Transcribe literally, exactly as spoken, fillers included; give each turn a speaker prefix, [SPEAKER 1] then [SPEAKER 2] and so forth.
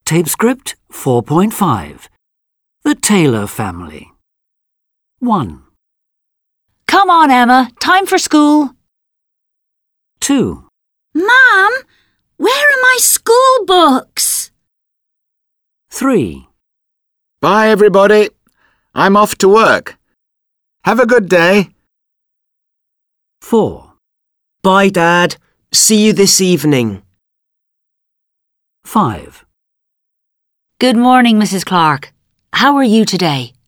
[SPEAKER 1] Tape script four point five. The Taylor Family. one.
[SPEAKER 2] Come on, Emma. Time for school.
[SPEAKER 1] two.
[SPEAKER 3] Mum, where are my school books?
[SPEAKER 1] three.
[SPEAKER 4] Bye, everybody. I'm off to work. Have a good day.
[SPEAKER 1] four.
[SPEAKER 5] Bye, Dad. See you this evening.
[SPEAKER 1] five.
[SPEAKER 2] Good morning, Missus Clark. How are you today?